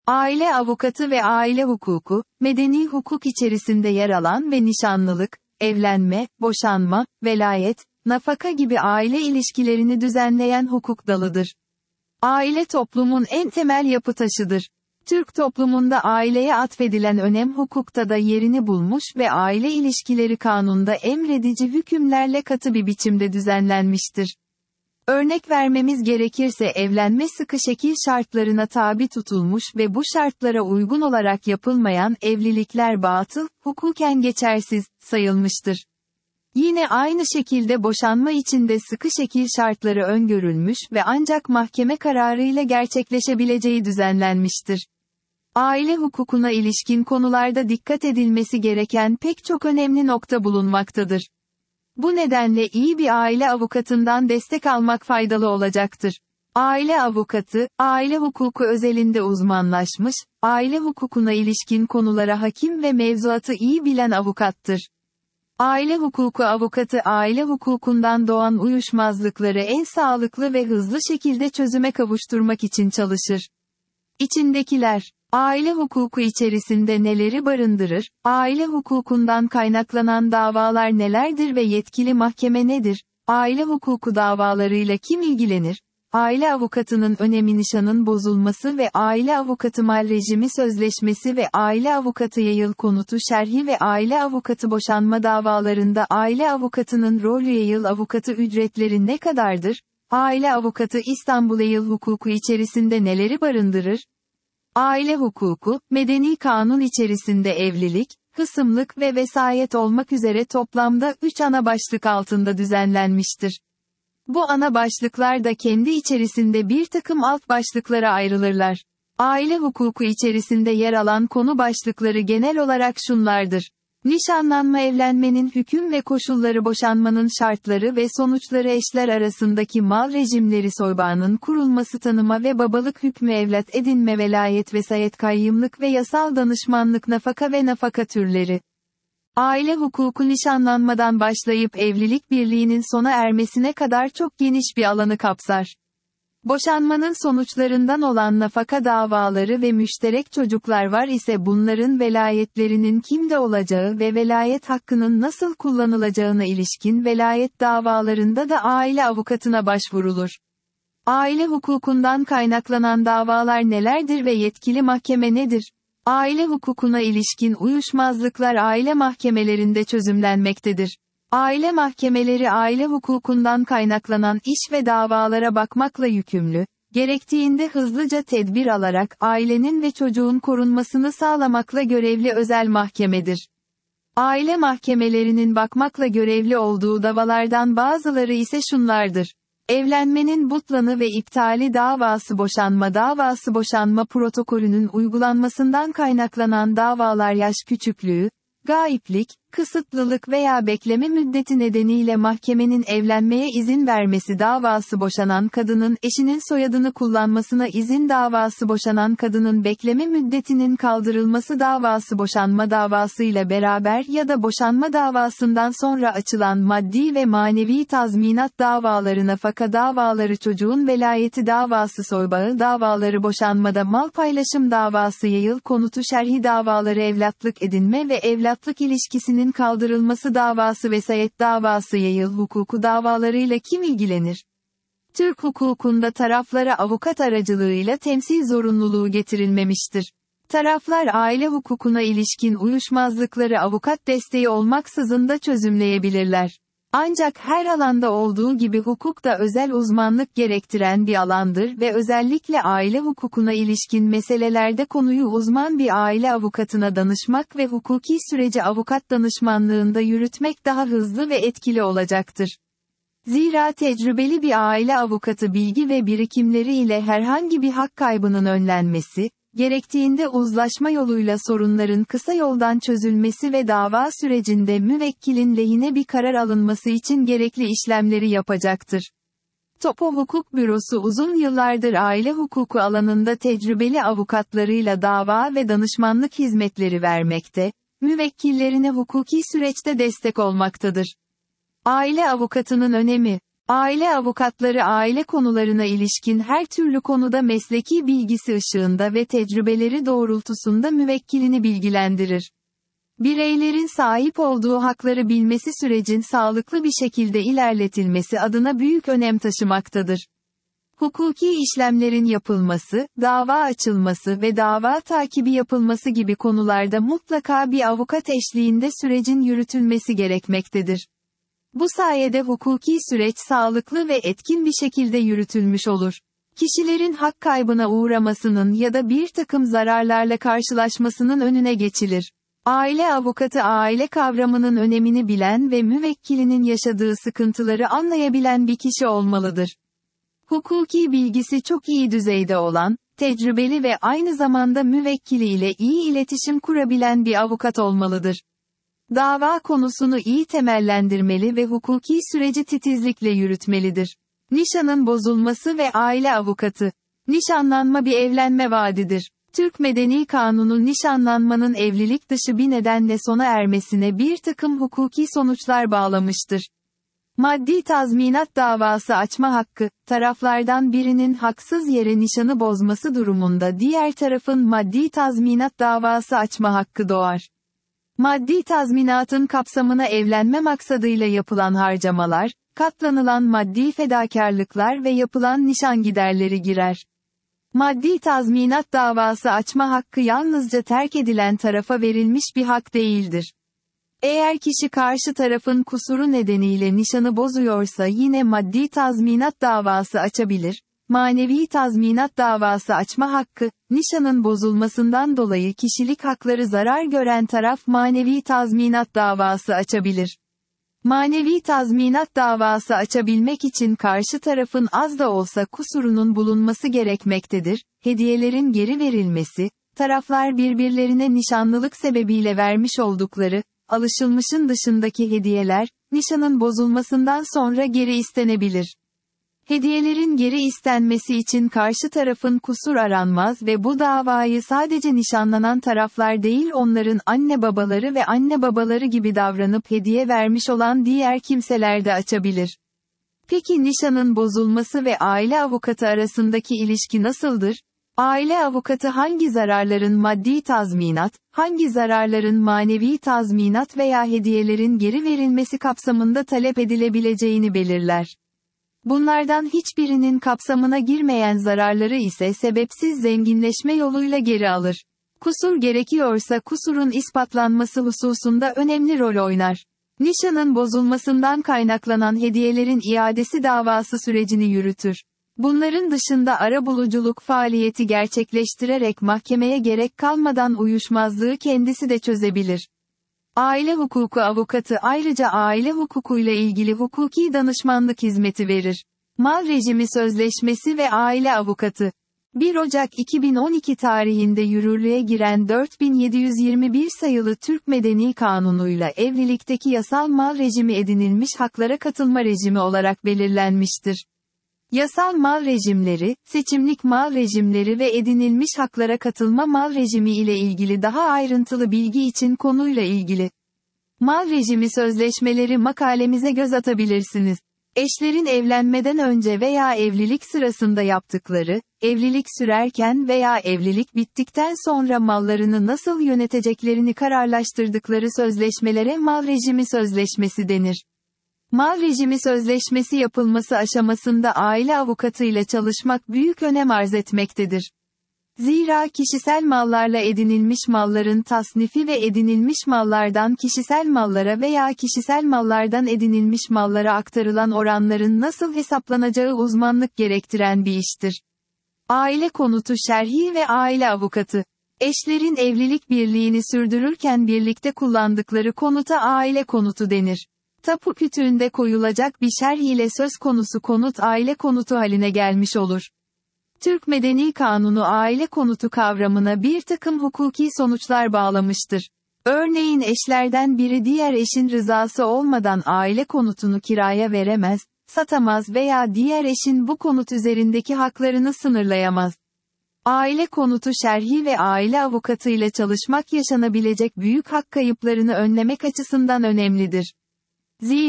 Aile avukatı ve aile hukuku, medeni hukuk içerisinde yer alan ve nişanlılık, evlenme, boşanma, velayet, nafaka gibi aile ilişkilerini düzenleyen hukuk dalıdır. Aile toplumun en temel yapı taşıdır. Türk toplumunda aileye atfedilen önem hukukta da yerini bulmuş ve aile ilişkileri kanunda emredici hükümlerle katı bir biçimde düzenlenmiştir. Örnek vermemiz gerekirse evlenme sıkı şekil şartlarına tabi tutulmuş ve bu şartlara uygun olarak yapılmayan evlilikler batıl, hukuken geçersiz, sayılmıştır. Yine aynı şekilde boşanma için de sıkı şekil şartları öngörülmüş ve ancak mahkeme kararıyla gerçekleşebileceği düzenlenmiştir. Aile hukukuna ilişkin konularda dikkat edilmesi gereken pek çok önemli nokta bulunmaktadır. Bu nedenle iyi bir aile avukatından destek almak faydalı olacaktır. Aile avukatı, aile hukuku özelinde uzmanlaşmış, aile hukukuna ilişkin konulara hakim ve mevzuatı iyi bilen avukattır. Aile hukuku avukatı aile hukukundan doğan uyuşmazlıkları en sağlıklı ve hızlı şekilde çözüme kavuşturmak için çalışır. İçindekiler, aile hukuku içerisinde neleri barındırır, aile hukukundan kaynaklanan davalar nelerdir ve yetkili mahkeme nedir, aile hukuku davalarıyla kim ilgilenir, aile avukatının önemi nişanın bozulması ve aile avukatı mal rejimi sözleşmesi ve aile avukatı yayıl konutu şerhi ve aile avukatı boşanma davalarında aile avukatının rolü yayıl avukatı ücretleri ne kadardır, aile avukatı İstanbul yayıl hukuku içerisinde neleri barındırır? Aile hukuku, medeni kanun içerisinde evlilik, hısımlık ve vesayet olmak üzere toplamda 3 ana başlık altında düzenlenmiştir. Bu ana başlıklar da kendi içerisinde bir takım alt başlıklara ayrılırlar. Aile hukuku içerisinde yer alan konu başlıkları genel olarak şunlardır. Nişanlanma evlenmenin hüküm ve koşulları boşanmanın şartları ve sonuçları eşler arasındaki mal rejimleri soybağının kurulması tanıma ve babalık hükmü evlat edinme velayet vesayet kayyımlık ve yasal danışmanlık nafaka ve nafaka türleri. Aile hukuku nişanlanmadan başlayıp evlilik birliğinin sona ermesine kadar çok geniş bir alanı kapsar. Boşanmanın sonuçlarından olan nafaka davaları ve müşterek çocuklar var ise bunların velayetlerinin kimde olacağı ve velayet hakkının nasıl kullanılacağına ilişkin velayet davalarında da aile avukatına başvurulur. Aile hukukundan kaynaklanan davalar nelerdir ve yetkili mahkeme nedir? Aile hukukuna ilişkin uyuşmazlıklar aile mahkemelerinde çözümlenmektedir. Aile mahkemeleri aile hukukundan kaynaklanan iş ve davalara bakmakla yükümlü, gerektiğinde hızlıca tedbir alarak ailenin ve çocuğun korunmasını sağlamakla görevli özel mahkemedir. Aile mahkemelerinin bakmakla görevli olduğu davalardan bazıları ise şunlardır. Evlenmenin butlanı ve iptali davası boşanma protokolünün uygulanmasından kaynaklanan davalar yaş küçüklüğü, gaiplik, kısıtlılık veya bekleme müddeti nedeniyle mahkemenin evlenmeye izin vermesi davası boşanan kadının eşinin soyadını kullanmasına izin davası boşanan kadının bekleme müddetinin kaldırılması davası boşanma davasıyla beraber ya da boşanma davasından sonra açılan maddi ve manevi tazminat davaları nafaka davaları çocuğun velayeti davası soybağı davaları boşanmada mal paylaşım davası yayıl konutu şerhi davaları evlatlık edinme ve evlatlık ilişkisinin kaldırılması davası vesayet davası yayıl hukuku davalarıyla kim ilgilenir? Türk hukukunda taraflara avukat aracılığıyla temsil zorunluluğu getirilmemiştir. Taraflar aile hukukuna ilişkin uyuşmazlıkları avukat desteği olmaksızın da çözümleyebilirler. Ancak her alanda olduğu gibi hukuk da özel uzmanlık gerektiren bir alandır ve özellikle aile hukukuna ilişkin meselelerde konuyu uzman bir aile avukatına danışmak ve hukuki süreci avukat danışmanlığında yürütmek daha hızlı ve etkili olacaktır. Zira tecrübeli bir aile avukatı bilgi ve birikimleri ile herhangi bir hak kaybının önlenmesi, gerektiğinde uzlaşma yoluyla sorunların kısa yoldan çözülmesi ve dava sürecinde müvekkilin lehine bir karar alınması için gerekli işlemleri yapacaktır. Topo Hukuk Bürosu uzun yıllardır aile hukuku alanında tecrübeli avukatlarıyla dava ve danışmanlık hizmetleri vermekte, müvekkillerine hukuki süreçte destek olmaktadır. Aile avukatının önemi. Aile avukatları aile konularına ilişkin her türlü konuda mesleki bilgisi ışığında ve tecrübeleri doğrultusunda müvekkilini bilgilendirir. Bireylerin sahip olduğu hakları bilmesi sürecin sağlıklı bir şekilde ilerletilmesi adına büyük önem taşımaktadır. Hukuki işlemlerin yapılması, dava açılması ve dava takibi yapılması gibi konularda mutlaka bir avukat eşliğinde sürecin yürütülmesi gerekmektedir. Bu sayede hukuki süreç sağlıklı ve etkin bir şekilde yürütülmüş olur. Kişilerin hak kaybına uğramasının ya da bir takım zararlarla karşılaşmasının önüne geçilir. Aile avukatı aile kavramının önemini bilen ve müvekkilinin yaşadığı sıkıntıları anlayabilen bir kişi olmalıdır. Hukuki bilgisi çok iyi düzeyde olan, tecrübeli ve aynı zamanda müvekkiliyle iyi iletişim kurabilen bir avukat olmalıdır. Dava konusunu iyi temellendirmeli ve hukuki süreci titizlikle yürütmelidir. Nişanın bozulması ve aile avukatı. Nişanlanma bir evlenme vaadidir. Türk Medeni Kanunu nişanlanmanın evlilik dışı bir nedenle sona ermesine bir takım hukuki sonuçlar bağlamıştır. Maddi tazminat davası açma hakkı, taraflardan birinin haksız yere nişanı bozması durumunda diğer tarafın maddi tazminat davası açma hakkı doğar. Maddi tazminatın kapsamına evlenme maksadıyla yapılan harcamalar, katlanılan maddi fedakarlıklar ve yapılan nişan giderleri girer. Maddi tazminat davası açma hakkı yalnızca terk edilen tarafa verilmiş bir hak değildir. Eğer kişi karşı tarafın kusuru nedeniyle nişanı bozuyorsa yine maddi tazminat davası açabilir. Manevi tazminat davası açma hakkı, nişanın bozulmasından dolayı kişilik hakları zarar gören taraf manevi tazminat davası açabilir. Manevi tazminat davası açabilmek için karşı tarafın az da olsa kusurunun bulunması gerekmektedir. Hediyelerin geri verilmesi, taraflar birbirlerine nişanlılık sebebiyle vermiş oldukları, alışılmışın dışındaki hediyeler, nişanın bozulmasından sonra geri istenebilir. Hediyelerin geri istenmesi için karşı tarafın kusur aranmaz ve bu davayı sadece nişanlanan taraflar değil onların anne babaları ve anne babaları gibi davranıp hediye vermiş olan diğer kimseler de açabilir. Peki nişanın bozulması ve aile avukatı arasındaki ilişki nasıldır? Aile avukatı hangi zararların maddi tazminat, hangi zararların manevi tazminat veya hediyelerin geri verilmesi kapsamında talep edilebileceğini belirler. Bunlardan hiçbirinin kapsamına girmeyen zararları ise sebepsiz zenginleşme yoluyla geri alır. Kusur gerekiyorsa kusurun ispatlanması hususunda önemli rol oynar. Nişanın bozulmasından kaynaklanan hediyelerin iadesi davası sürecini yürütür. Bunların dışında arabuluculuk faaliyeti gerçekleştirerek mahkemeye gerek kalmadan uyuşmazlığı kendisi de çözebilir. Aile hukuku avukatı ayrıca aile hukukuyla ilgili hukuki danışmanlık hizmeti verir. Mal rejimi sözleşmesi ve aile avukatı. 1 Ocak 2012 tarihinde yürürlüğe giren 4721 sayılı Türk Medeni Kanunu'yla evlilikteki yasal mal rejimi edinilmiş haklara katılma rejimi olarak belirlenmiştir. Yasal mal rejimleri, seçimlik mal rejimleri ve edinilmiş haklara katılma mal rejimi ile ilgili daha ayrıntılı bilgi için konuyla ilgili mal rejimi sözleşmeleri makalemize göz atabilirsiniz. Eşlerin evlenmeden önce veya evlilik sırasında yaptıkları, evlilik sürerken veya evlilik bittikten sonra mallarını nasıl yöneteceklerini kararlaştırdıkları sözleşmelere mal rejimi sözleşmesi denir. Mal rejimi sözleşmesi yapılması aşamasında aile avukatıyla çalışmak büyük önem arz etmektedir. Zira kişisel mallarla edinilmiş malların tasnifi ve edinilmiş mallardan kişisel mallara veya kişisel mallardan edinilmiş mallara aktarılan oranların nasıl hesaplanacağı uzmanlık gerektiren bir iştir. Aile konutu şerhi ve aile avukatı. Eşlerin evlilik birliğini sürdürürken birlikte kullandıkları konuta aile konutu denir. Tapu kütüğünde koyulacak bir şerh ile söz konusu konut aile konutu haline gelmiş olur. Türk Medeni Kanunu aile konutu kavramına bir takım hukuki sonuçlar bağlamıştır. Örneğin eşlerden biri diğer eşin rızası olmadan aile konutunu kiraya veremez, satamaz veya diğer eşin bu konut üzerindeki haklarını sınırlayamaz. Aile konutu şerhi ve aile avukatıyla çalışmak yaşanabilecek büyük hak kayıplarını önlemek açısından önemlidir. Zira,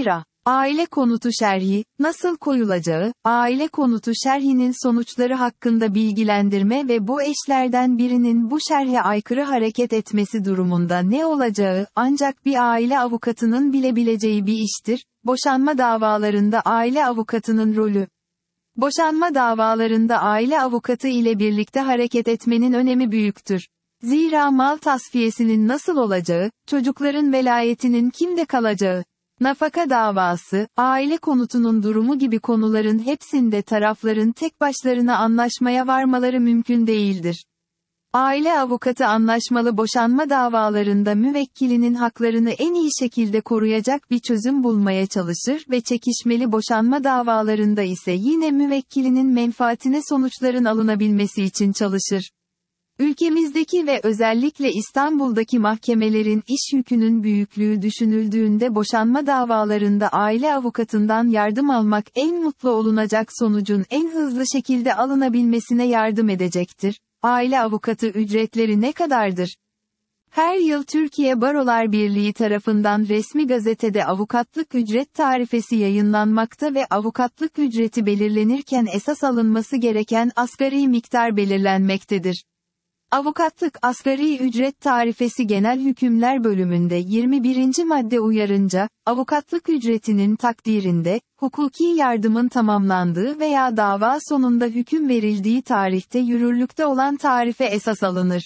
Aile konutu şerhi, nasıl koyulacağı, aile konutu şerhinin sonuçları hakkında bilgilendirme ve bu eşlerden birinin bu şerhe aykırı hareket etmesi durumunda ne olacağı, ancak bir aile avukatının bilebileceği bir iştir. Boşanma davalarında aile avukatının rolü. Boşanma davalarında aile avukatı ile birlikte hareket etmenin önemi büyüktür. Zira mal tasfiyesinin nasıl olacağı, çocukların velayetinin kimde kalacağı, nafaka davası, aile konutunun durumu gibi konuların hepsinde tarafların tek başlarına anlaşmaya varmaları mümkün değildir. Aile avukatı anlaşmalı boşanma davalarında müvekkilinin haklarını en iyi şekilde koruyacak bir çözüm bulmaya çalışır ve çekişmeli boşanma davalarında ise yine müvekkilinin menfaatine sonuçların alınabilmesi için çalışır. Ülkemizdeki ve özellikle İstanbul'daki mahkemelerin iş yükünün büyüklüğü düşünüldüğünde boşanma davalarında aile avukatından yardım almak en mutlu olunacak sonucun en hızlı şekilde alınabilmesine yardım edecektir. Aile avukatı ücretleri ne kadardır? Her yıl Türkiye Barolar Birliği tarafından resmi gazetede avukatlık ücret tarifesi yayınlanmakta ve avukatlık ücreti belirlenirken esas alınması gereken asgari miktar belirlenmektedir. Avukatlık asgari ücret tarifesi genel hükümler bölümünde 21. madde uyarınca, avukatlık ücretinin takdirinde, hukuki yardımın tamamlandığı veya dava sonunda hüküm verildiği tarihte yürürlükte olan tarife esas alınır.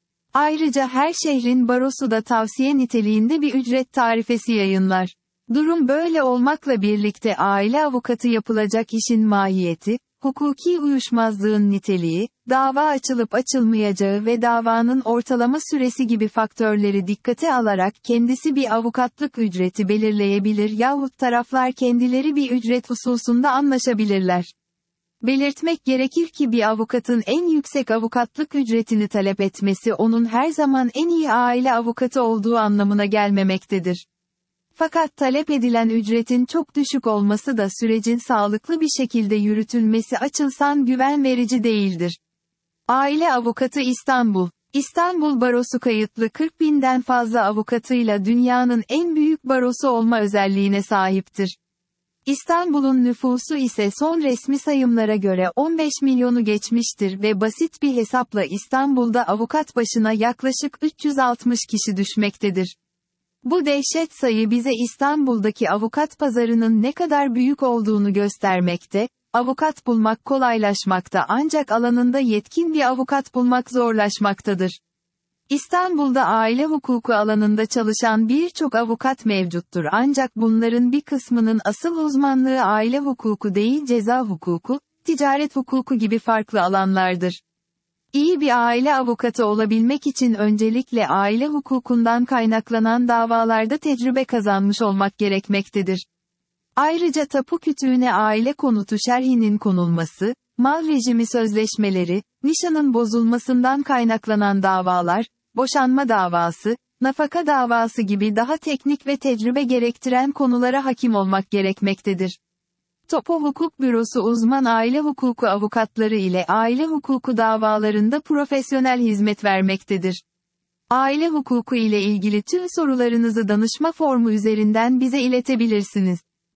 Ayrıca her şehrin barosu da tavsiye niteliğinde bir ücret tarifesi yayınlar. Durum böyle olmakla birlikte aile avukatı yapılacak işin mahiyeti, hukuki uyuşmazlığın niteliği, dava açılıp açılmayacağı ve davanın ortalama süresi gibi faktörleri dikkate alarak kendisi bir avukatlık ücreti belirleyebilir yahut taraflar kendileri bir ücret hususunda anlaşabilirler. Belirtmek gerekir ki bir avukatın en yüksek avukatlık ücretini talep etmesi onun her zaman en iyi aile avukatı olduğu anlamına gelmemektedir. Fakat talep edilen ücretin çok düşük olması da sürecin sağlıklı bir şekilde yürütülmesi açısından güven verici değildir. Aile avukatı İstanbul. İstanbul Barosu kayıtlı 40.000'den fazla avukatıyla dünyanın en büyük barosu olma özelliğine sahiptir. İstanbul'un nüfusu ise son resmi sayımlara göre 15 milyonu geçmiştir ve basit bir hesapla İstanbul'da avukat başına yaklaşık 360 kişi düşmektedir. Bu dehşet sayı bize İstanbul'daki avukat pazarının ne kadar büyük olduğunu göstermekte, avukat bulmak kolaylaşmakta ancak alanında yetkin bir avukat bulmak zorlaşmaktadır. İstanbul'da aile hukuku alanında çalışan birçok avukat mevcuttur ancak bunların bir kısmının asıl uzmanlığı aile hukuku değil ceza hukuku, ticaret hukuku gibi farklı alanlardır. İyi bir aile avukatı olabilmek için öncelikle aile hukukundan kaynaklanan davalarda tecrübe kazanmış olmak gerekmektedir. Ayrıca tapu kütüğüne aile konutu şerhinin konulması, mal rejimi sözleşmeleri, nişanın bozulmasından kaynaklanan davalar, boşanma davası, nafaka davası gibi daha teknik ve tecrübe gerektiren konulara hakim olmak gerekmektedir. Tapu Hukuk Bürosu uzman aile hukuku avukatları ile aile hukuku davalarında profesyonel hizmet vermektedir. Aile hukuku ile ilgili tüm sorularınızı danışma formu üzerinden bize iletebilirsiniz.